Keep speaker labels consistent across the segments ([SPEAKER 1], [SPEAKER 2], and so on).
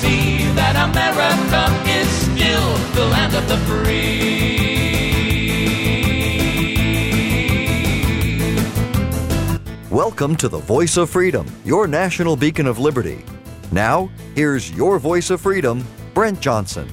[SPEAKER 1] see that America is still the land of the free.
[SPEAKER 2] Welcome to the Voice of Freedom, your national beacon of liberty. Now, here's your voice of freedom, Brent Johnson.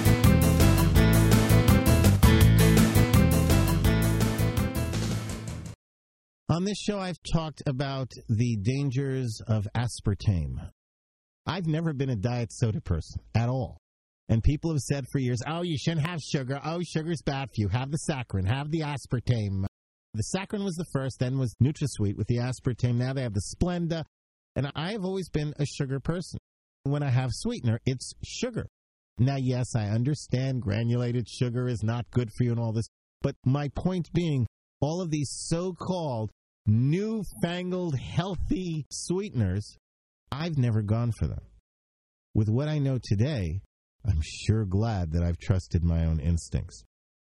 [SPEAKER 3] On this show, I've talked about the dangers of aspartame. I've never been a diet soda person at all. And people have said for years, oh, you shouldn't have sugar. Oh, sugar's bad for you. Have the saccharin. Have the aspartame. The saccharin was the first, then was NutraSweet with the aspartame. Now they have the Splenda. And I've always been a sugar person. When I have sweetener, it's sugar. Now, yes, I understand granulated sugar is not good for you and all this. But my point being, all of these so-called newfangled healthy sweeteners, I've never gone for them. With what I know today, I'm sure glad that I've trusted my own instincts.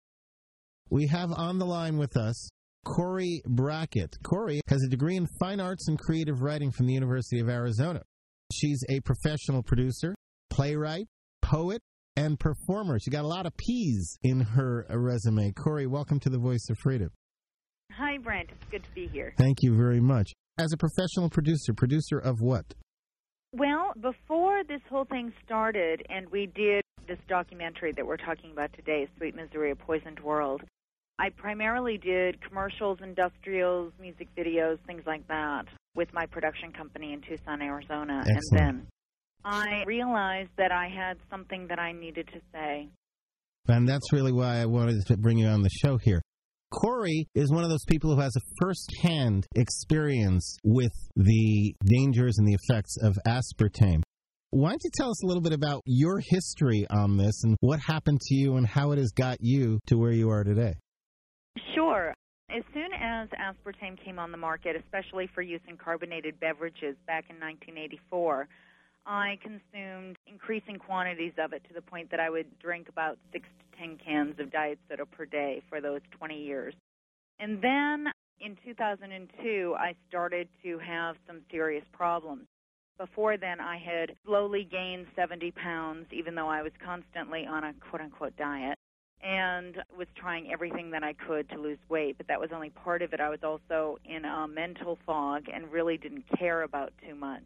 [SPEAKER 3] We have on the line with us Cori Brackett. Cori has a degree in fine arts and creative writing from the University of Arizona. She's a professional producer, playwright, poet, and performer. She got a lot of P's in her resume. Cori, welcome to the Voice of Freedom.
[SPEAKER 4] Hi, Brent. It's good to be here.
[SPEAKER 3] Thank you very much. As a professional producer of what?
[SPEAKER 4] Well, before this whole thing started and we did this documentary that we're talking about today, Sweet Missouri, A Poisoned World, I primarily did commercials, industrials, music videos, things like that with my production company in Tucson, Arizona.
[SPEAKER 3] Excellent.
[SPEAKER 4] And then I realized that I had something that I needed to say.
[SPEAKER 3] And that's really why I wanted to bring you on the show here. Cori is one of those people who has a first-hand experience with the dangers and the effects of aspartame. Why don't you tell us a little bit about your history on this and what happened to you and how it has got you to where you are today?
[SPEAKER 4] Sure. As soon as aspartame came on the market, especially for use in carbonated beverages back in 1984, I consumed increasing quantities of it to the point that I would drink about 6 to 10 cans of diet soda per day for those 20 years. And then in 2002, I started to have some serious problems. Before then, I had slowly gained 70 pounds, even though I was constantly on a quote-unquote diet, and was trying everything that I could to lose weight. But that was only part of it. I was also in a mental fog and really didn't care about too much.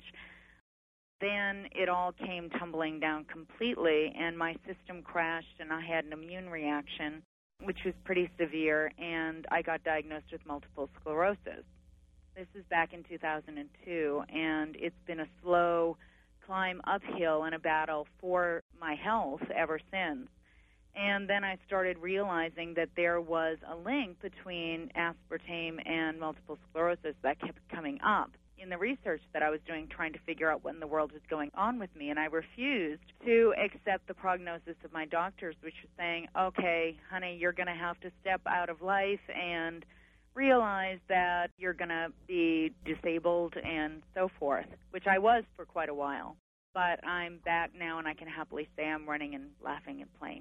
[SPEAKER 4] Then it all came tumbling down completely, and my system crashed, and I had an immune reaction, which was pretty severe, and I got diagnosed with multiple sclerosis. This is back in 2002, and it's been a slow climb uphill and a battle for my health ever since. And then I started realizing that there was a link between aspartame and multiple sclerosis that kept coming up in the research that I was doing, trying to figure out what in the world was going on with me. And I refused to accept the prognosis of my doctors, which was saying, okay, honey, you're going to have to step out of life and realize that you're going to be disabled and so forth, which I was for quite a while. But I'm back now, and I can happily say I'm running and laughing and playing.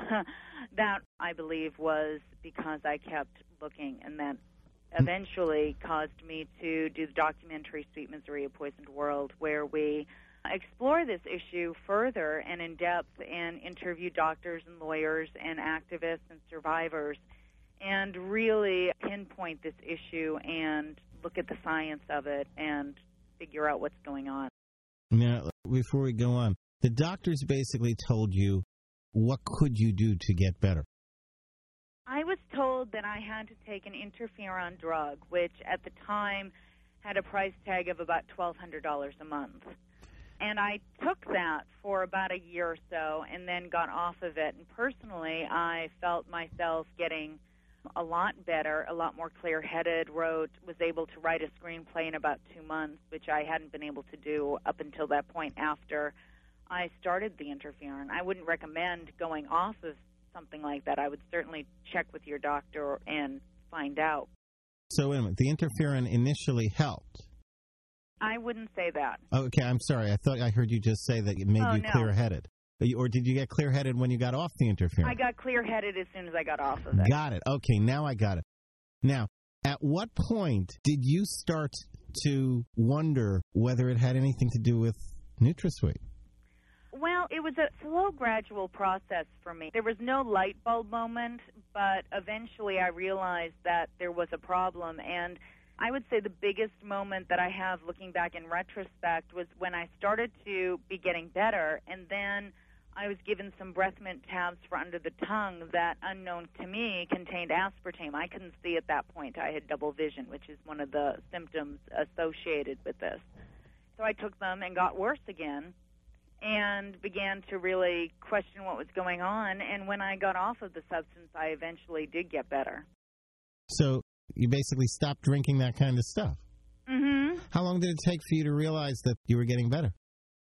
[SPEAKER 4] That, I believe, was because I kept looking, and that eventually caused me to do the documentary Sweet Missouri, A Poisoned World, where we explore this issue further and in depth and interview doctors and lawyers and activists and survivors and really pinpoint this issue and look at the science of it and figure out what's going on.
[SPEAKER 3] Now, before we go on, the doctors basically told you, what could you do to get better?
[SPEAKER 4] I was told that I had to take an interferon drug, which at the time had a price tag of about $1,200 a month. And I took that for about a year or so and then got off of it. And personally, I felt myself getting a lot better, a lot more clear-headed, was able to write a screenplay in about 2 months, which I hadn't been able to do up until that point after I started the interferon. I wouldn't recommend going off of something like that. I would certainly check with your doctor and find out.
[SPEAKER 3] So wait a minute, the interferon initially helped.
[SPEAKER 4] I wouldn't say that.
[SPEAKER 3] Okay, I'm sorry. I thought I heard you just say that it made you clear-headed. Or did you get clear-headed when you got off the interferon?
[SPEAKER 4] I got clear-headed as soon as I got off of it.
[SPEAKER 3] Got it. Okay, now I got it. Now, at what point did you start to wonder whether it had anything to do with NutraSweet?
[SPEAKER 4] Well, it was a slow, gradual process for me. There was no light bulb moment, but eventually I realized that there was a problem. And I would say the biggest moment that I have looking back in retrospect was when I started to be getting better, and then I was given some breath mint tabs for under the tongue that, unknown to me, contained aspartame. I couldn't see at that point. I had double vision, which is one of the symptoms associated with this. So I took them and got worse again and began to really question what was going on. And when I got off of the substance, I eventually did get better.
[SPEAKER 3] So you basically stopped drinking that kind of stuff.
[SPEAKER 4] Mm-hmm.
[SPEAKER 3] How long did it take for you to realize that you were getting better?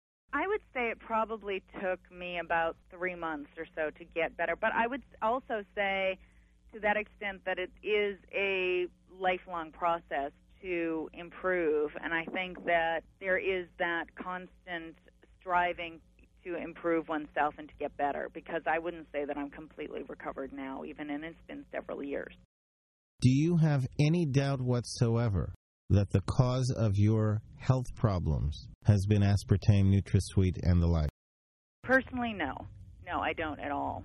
[SPEAKER 4] I would say it probably took me about 3 months or so to get better. But I would also say to that extent that it is a lifelong process to improve. And I think that there is that constant striving to improve oneself and to get better, because I wouldn't say that I'm completely recovered now, even and it's been several years.
[SPEAKER 3] Do you have any doubt whatsoever that the cause of your health problems has been aspartame, NutraSweet, and the like?
[SPEAKER 4] Personally, no. No, I don't at all.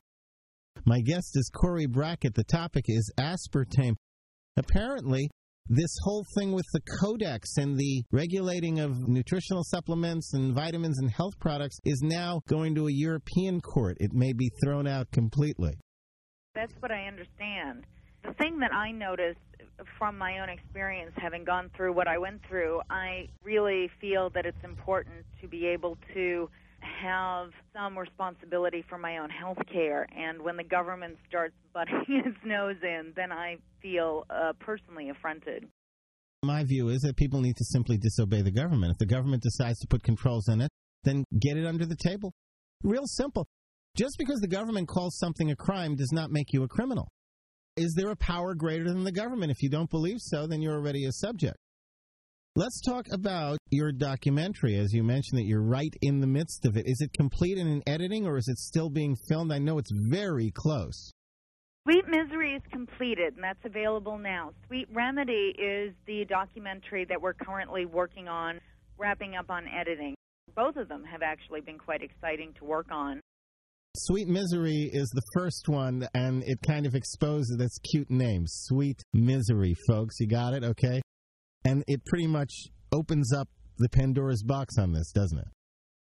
[SPEAKER 3] My guest is Cori Brackett. The topic is aspartame. Apparently, this whole thing with the Codex and the regulating of nutritional supplements and vitamins and health products is now going to a European court. It may be thrown out completely.
[SPEAKER 4] That's what I understand. The thing that I noticed from my own experience, having gone through what I went through, I really feel that it's important to be able to have some responsibility for my own health care. And when the government starts butting its nose in, then I feel personally affronted.
[SPEAKER 3] My view is that people need to simply disobey the government. If the government decides to put controls in it, then get it under the table. Real simple. Just because the government calls something a crime does not make you a criminal. Is there a power greater than the government? If you don't believe so, then you're already a subject. Let's talk about your documentary. As you mentioned that you're right in the midst of it. Is it complete and in editing, or is it still being filmed? I know it's very close.
[SPEAKER 4] Sweet Misery is completed, and that's available now. Sweet Remedy is the documentary that we're currently working on, wrapping up on editing. Both of them have actually been quite exciting to work on.
[SPEAKER 3] Sweet Misery is the first one, and it kind of exposes its cute name, Sweet Misery, folks. You got it, okay? And it pretty much opens up the Pandora's box on this, doesn't it?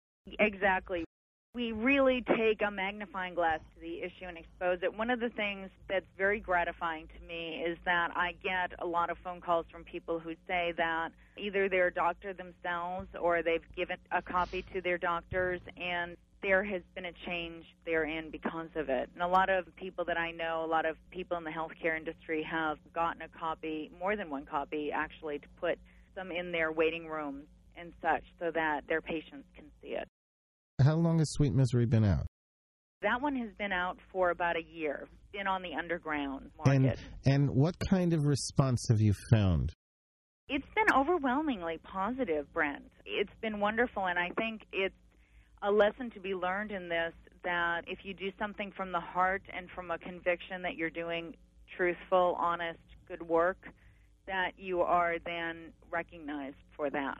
[SPEAKER 4] Exactly. We really take a magnifying glass to the issue and expose it. One of the things that's very gratifying to me is that I get a lot of phone calls from people who say that either they're a doctor themselves or they've given a copy to their doctors, and there has been a change therein because of it. And a lot of people that I know, a lot of people in the healthcare industry have gotten a copy, more than one copy actually, to put them in their waiting rooms and such so that their patients can see it.
[SPEAKER 3] How long has Sweet Misery been out?
[SPEAKER 4] That one has been out for about a year, been on the underground market.
[SPEAKER 3] And what kind of response have you found?
[SPEAKER 4] It's been overwhelmingly positive, Brent. It's been wonderful, and I think it's a lesson to be learned in this, that if you do something from the heart and from a conviction that you're doing truthful, honest, good work, that you are then recognized for that.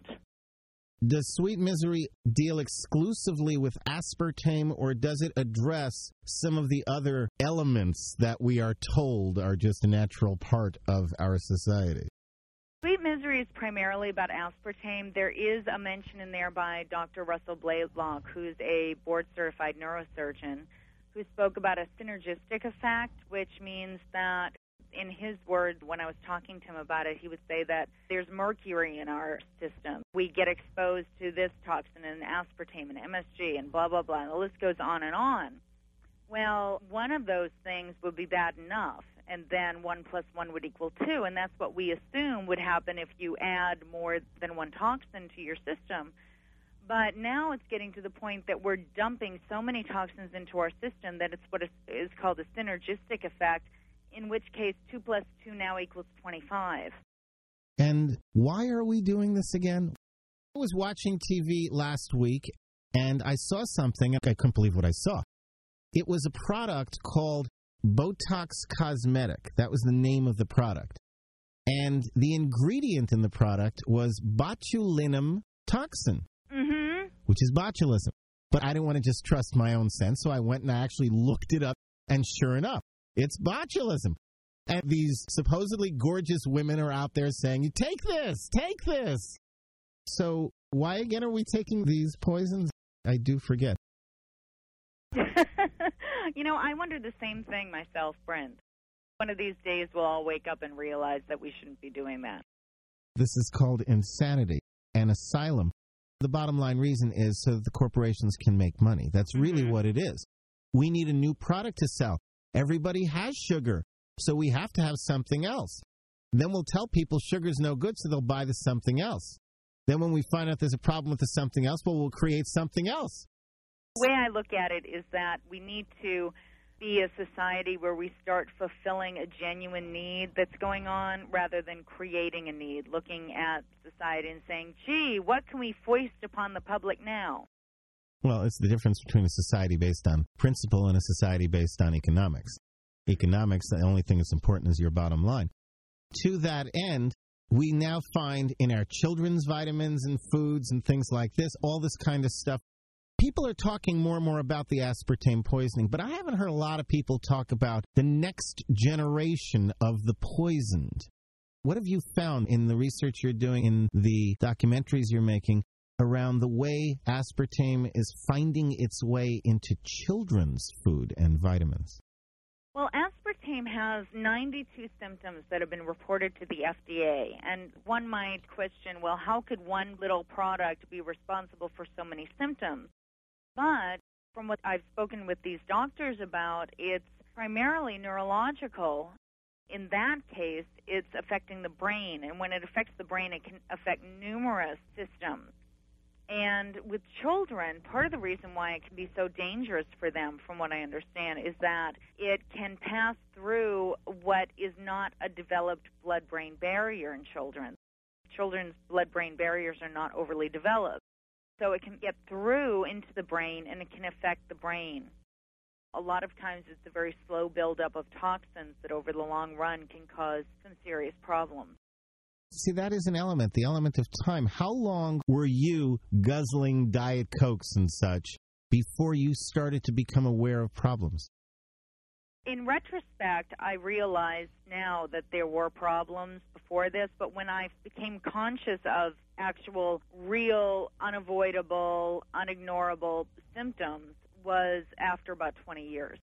[SPEAKER 3] Does Sweet Misery deal exclusively with aspartame, or does it address some of the other elements that we are told are just a natural part of our society?
[SPEAKER 4] Sweet Misery is primarily about aspartame. There is a mention in there by Dr. Russell Blaylock, who's a board-certified neurosurgeon, who spoke about a synergistic effect, which means that, in his words, when I was talking to him about it, he would say that there's mercury in our system. We get exposed to this toxin and aspartame and MSG and blah, blah, blah, and the list goes on and on. Well, one of those things would be bad enough, and then 1 + 1 would equal 2, and that's what we assume would happen if you add more than one toxin to your system. But now it's getting to the point that we're dumping so many toxins into our system that it's what is called a synergistic effect, in which case 2 + 2 now equals 25.
[SPEAKER 3] And why are we doing this again? I was watching TV last week, and I saw something. I couldn't believe what I saw. It was a product called Botox Cosmetic. That was the name of the product. And the ingredient in the product was botulinum toxin, which is botulism. But I didn't want to just trust my own sense, so I went and I actually looked it up, and sure enough, it's botulism. And these supposedly gorgeous women are out there saying, take this, take this. So why again are we taking these poisons? I do forget.
[SPEAKER 4] I wonder the same thing myself, Brent. One of these days we'll all wake up and realize that we shouldn't be doing that.
[SPEAKER 3] This is called insanity and asylum. The bottom line reason is so that the corporations can make money. That's really what it is. We need a new product to sell. Everybody has sugar, so we have to have something else. Then we'll tell people sugar's no good, so they'll buy the something else. Then when we find out there's a problem with the something else, well, we'll create something else.
[SPEAKER 4] The way I look at it is that we need to be a society where we start fulfilling a genuine need that's going on rather than creating a need, looking at society and saying, gee, what can we foist upon the public now?
[SPEAKER 3] Well, it's the difference between a society based on principle and a society based on economics. Economics, the only thing that's important is your bottom line. To that end, we now find in our children's vitamins and foods and things like this, all this kind of stuff. People are talking more and more about the aspartame poisoning, but I haven't heard a lot of people talk about the next generation of the poisoned. What have you found in the research you're doing, in the documentaries you're making, around the way aspartame is finding its way into children's food and vitamins?
[SPEAKER 4] Well, aspartame has 92 symptoms that have been reported to the FDA, and one might question, well, how could one little product be responsible for so many symptoms? But from what I've spoken with these doctors about, it's primarily neurological. In that case, it's affecting the brain, and when it affects the brain, it can affect numerous systems. And with children, part of the reason why it can be so dangerous for them, from what I understand, is that it can pass through what is not a developed blood-brain barrier in children. Children's blood-brain barriers are not overly developed. So it can get through into the brain, and it can affect the brain. A lot of times it's a very slow buildup of toxins that over the long run can cause some serious problems.
[SPEAKER 3] See, that is an element, the element of time. How long were you guzzling Diet Cokes and such before you started to become aware of problems?
[SPEAKER 4] In retrospect, I realize now that there were problems before this, but when I became conscious of actual, real, unavoidable, unignorable symptoms was after about 20 years.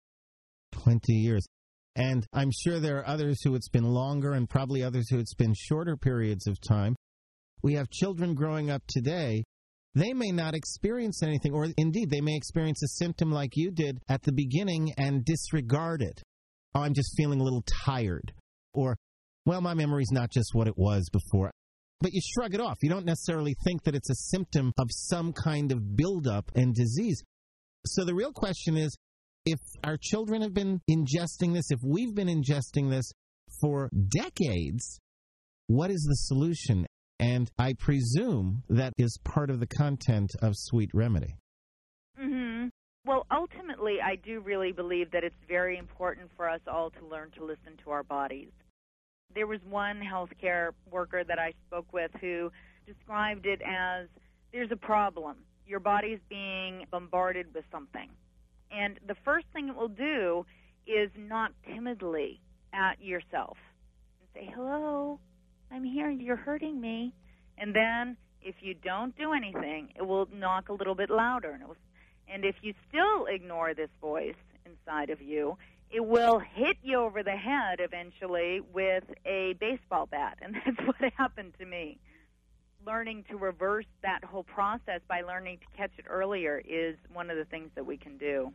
[SPEAKER 3] 20 years. And I'm sure there are others who it's been longer and probably others who it's been shorter periods of time. We have children growing up today. They may not experience anything, or indeed they may experience a symptom like you did at the beginning and disregard it. Oh, I'm just feeling a little tired. Or, well, my memory's not just what it was before. But you shrug it off. You don't necessarily think that it's a symptom of some kind of buildup and disease. So the real question is, if our children have been ingesting this, if we've been ingesting this for decades, what is the solution? And I presume that is part of the content of Sweet Remedy.
[SPEAKER 4] Mm-hmm. Well, ultimately, I do really believe that it's very important for us all to learn to listen to our bodies. There was one healthcare worker that I spoke with who described it as, there's a problem. Your body's being bombarded with something. And the first thing it will do is knock timidly at yourself and say, hello, I'm here, you're hurting me. And then if you don't do anything, it will knock a little bit louder. And if you still ignore this voice inside of you, it will hit you over the head eventually with a baseball bat. And that's what happened to me. Learning to reverse that whole process by learning to catch it earlier is one of the things that we can do.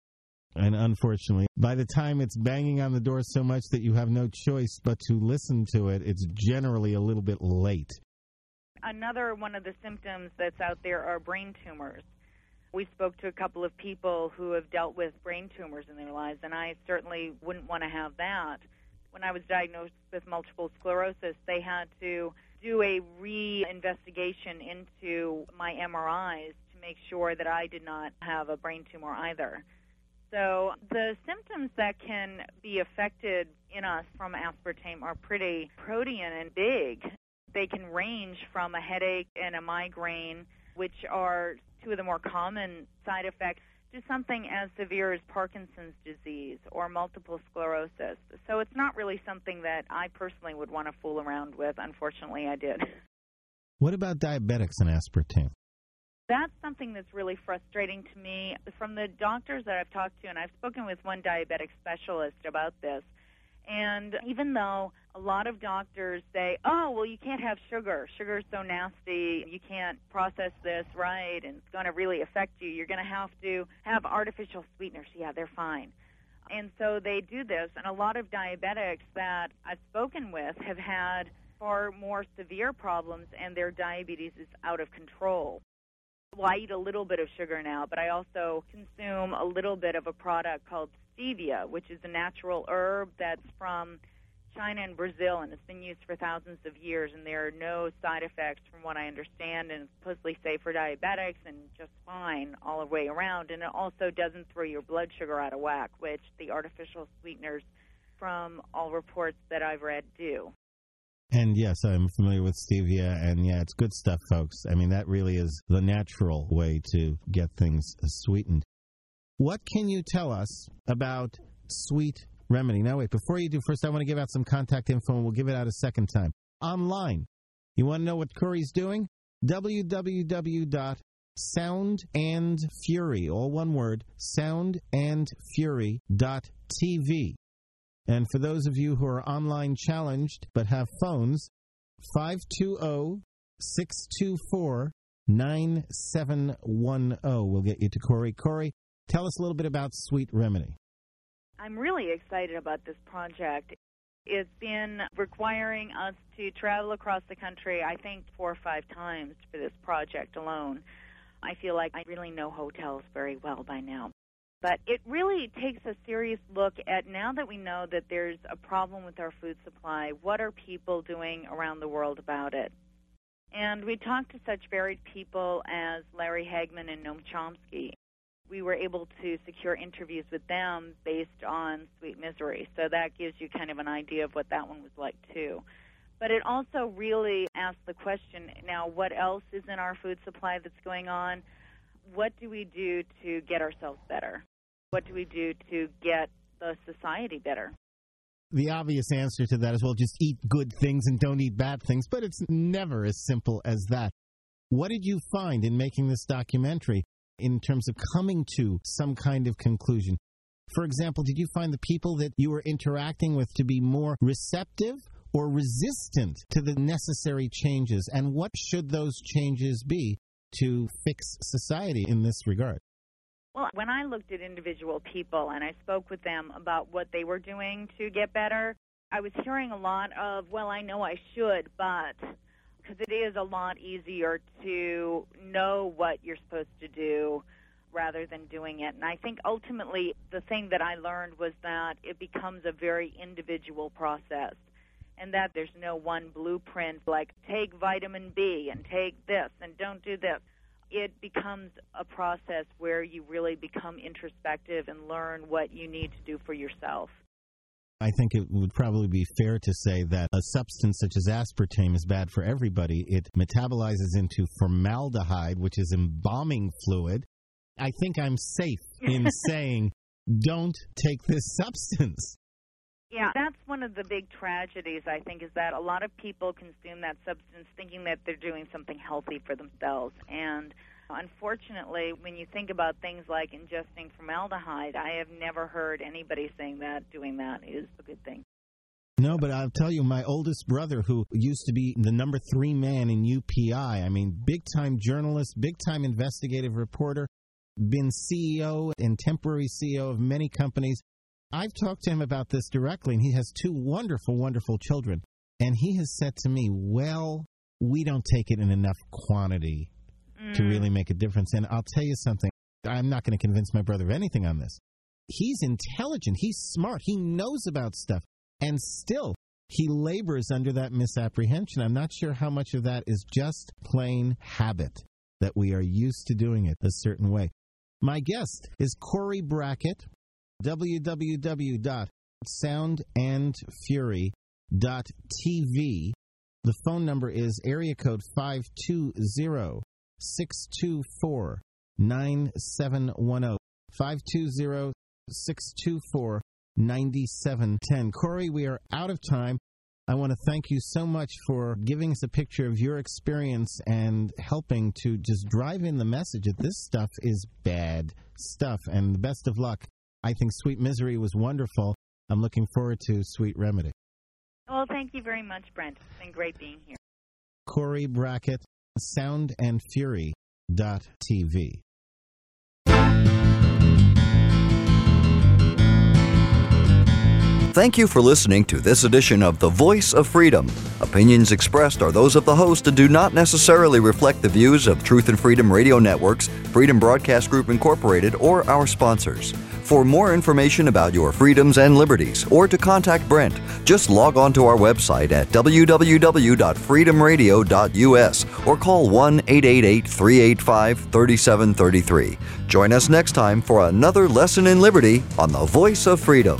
[SPEAKER 3] And unfortunately, by the time it's banging on the door so much that you have no choice but to listen to it, it's generally a little bit late.
[SPEAKER 4] Another one of the symptoms that's out there are brain tumors. We spoke to a couple of people who have dealt with brain tumors in their lives, and I certainly wouldn't want to have that. When I was diagnosed with multiple sclerosis, they had to do a re-investigation into my MRIs to make sure that I did not have a brain tumor either. So the symptoms that can be affected in us from aspartame are pretty protean and big. They can range from a headache and a migraine, which are two of the more common side effects to something as severe as Parkinson's disease or multiple sclerosis. So it's not really something that I personally would want to fool around with. Unfortunately, I did.
[SPEAKER 3] What about diabetics and aspartame?
[SPEAKER 4] That's something that's really frustrating to me. From the doctors that I've talked to, and I've spoken with one diabetic specialist about this, and even though a lot of doctors say, oh, well, you can't have sugar. Sugar's so nasty. You can't process this right, and it's going to really affect you. You're going to have artificial sweeteners. Yeah, they're fine. And so they do this, and a lot of diabetics that I've spoken with have had far more severe problems, and their diabetes is out of control. Well, I eat a little bit of sugar now, but I also consume a little bit of a product called stevia, which is a natural herb that's from China and Brazil, and it's been used for thousands of years, and there are no side effects from what I understand, and it's supposedly safe for diabetics and just fine all the way around, and it also doesn't throw your blood sugar out of whack, which the artificial sweeteners, from all reports that I've read, do.
[SPEAKER 3] And yes, I'm familiar with stevia, and yeah, it's good stuff, folks. I mean, that really is the natural way to get things sweetened. What can you tell us about Sweet Remedy? Now, wait, before you do, first I want to give out some contact info, and we'll give it out a second time. Online, you want to know what Corey's doing? www.soundandfury, all one word, soundandfury.tv. And for those of you who are online challenged but have phones, 520-624-9710 will get you to Corey. Corey, tell us a little bit about Sweet Remedy.
[SPEAKER 4] I'm really excited about this project. It's been requiring us to travel across the country, I think, 4 or 5 times for this project alone. I feel like I really know hotels very well by now. But it really takes a serious look at, now that we know that there's a problem with our food supply, what are people doing around the world about it? And we talked to such varied people as Larry Hagman and Noam Chomsky. We were able to secure interviews with them based on Sweet Misery, so that gives you kind of an idea of what that one was like, too. But it also really asks the question, now, what else is in our food supply that's going on? What do we do to get ourselves better? What do we do to get the society better?
[SPEAKER 3] The obvious answer to that is, well, just eat good things and don't eat bad things, but it's never as simple as that. What did you find in making this documentary in terms of coming to some kind of conclusion? For example, did you find the people that you were interacting with to be more receptive or resistant to the necessary changes? And what should those changes be to fix society in this regard?
[SPEAKER 4] Well, when I looked at individual people and I spoke with them about what they were doing to get better, I was hearing a lot of, well, I know I should, but, because it is a lot easier to know what you're supposed to do rather than doing it. And I think ultimately the thing that I learned was that it becomes a very individual process, and that there's no one blueprint like take vitamin B and take this and don't do this. It becomes a process where you really become introspective and learn what you need to do for yourself.
[SPEAKER 3] I think it would probably be fair to say that a substance such as aspartame is bad for everybody. It metabolizes into formaldehyde, which is embalming fluid. I think I'm safe in saying, don't take this substance.
[SPEAKER 4] Yeah, that's one of the big tragedies, I think, is that a lot of people consume that substance thinking that they're doing something healthy for themselves. And unfortunately, when you think about things like ingesting formaldehyde, I have never heard anybody saying that doing that is a good thing.
[SPEAKER 3] No, but I'll tell you, my oldest brother, who used to be the number 3 man in UPI, I mean, big-time journalist, big-time investigative reporter, been CEO and temporary CEO of many companies. I've talked to him about this directly, and he has 2 wonderful, wonderful children. And he has said to me, well, we don't take it in enough quantity to really make a difference. And I'll tell you something. I'm not going to convince my brother of anything on this. He's intelligent. He's smart. He knows about stuff. And still, he labors under that misapprehension. I'm not sure how much of that is just plain habit, that we are used to doing it a certain way. My guest is Corey Brackett, www.soundandfury.tv. The phone number is area code 520-624-9710. 520-9710. 520-624-9710. Corey, we are out of time. I want to thank you so much for giving us a picture of your experience and helping to just drive in the message that this stuff is bad stuff. And the best of luck. I think Sweet Misery was wonderful. I'm looking forward to Sweet Remedy.
[SPEAKER 4] Well, thank you very much, Brent. It's been great being here.
[SPEAKER 3] Corey Brackett, soundandfury.tv.
[SPEAKER 2] Thank you for listening to this edition of The Voice of Freedom. Opinions expressed are those of the host and do not necessarily reflect the views of Truth and Freedom Radio Networks, Freedom Broadcast Group Incorporated, or our sponsors. For more information about your freedoms and liberties, or to contact Brent, just log on to our website at www.freedomradio.us or call 1-888-385-3733. Join us next time for another lesson in liberty on The Voice of Freedom.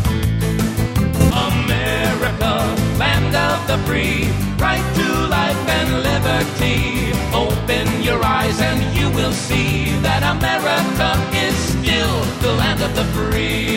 [SPEAKER 1] Land of the free, right to life and liberty. Open your eyes and you will see that America is still the land of the free.